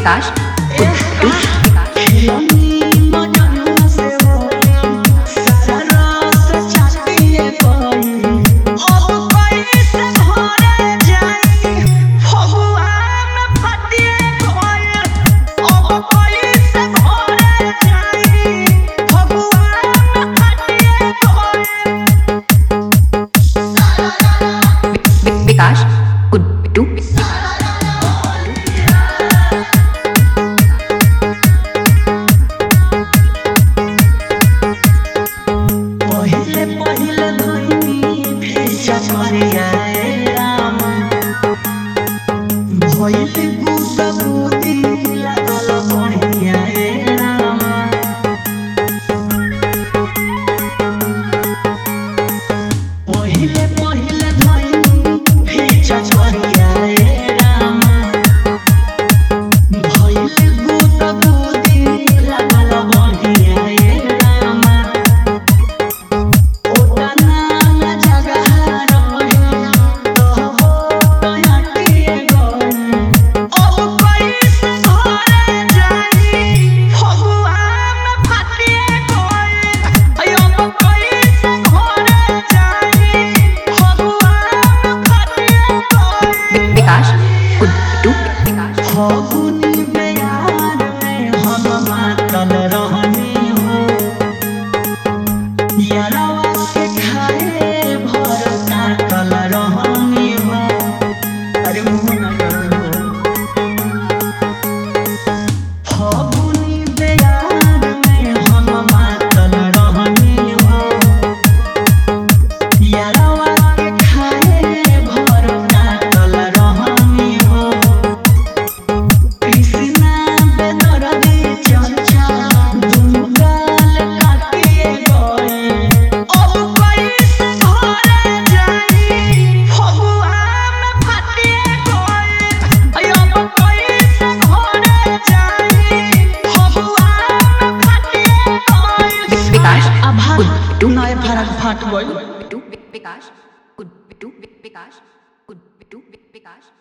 विकास विकास कुट्टू पहिले पहिले धोनी भेजा मरिया राम भइले गुदा गुदी लागल बढ़िया राम पहिले पहिले धोनी भेजा मरिया राम भइले गुदा गुदी लागल बढ़िया राम विकास कुट्टू फगुनी बेयार में हम मातल रहनी हो यारवा के खाए भर काटल रहनी हो अरे मुँह न करो फगुनी बेयार में हम मातल रहनी हो यारवा के खाए भर काटल रहनी हो कृष्णा बेदर्दी चर्चा दुकाल काटिए गए अब कैसे घरे जाई फगुआ में फाटिए गए अब कैसे घरे जाई फगुआ में फाटिए गए विकास आभार कुट्टू नए फरक फाट गई विकास कुट्टू विकास कुट्टू विकास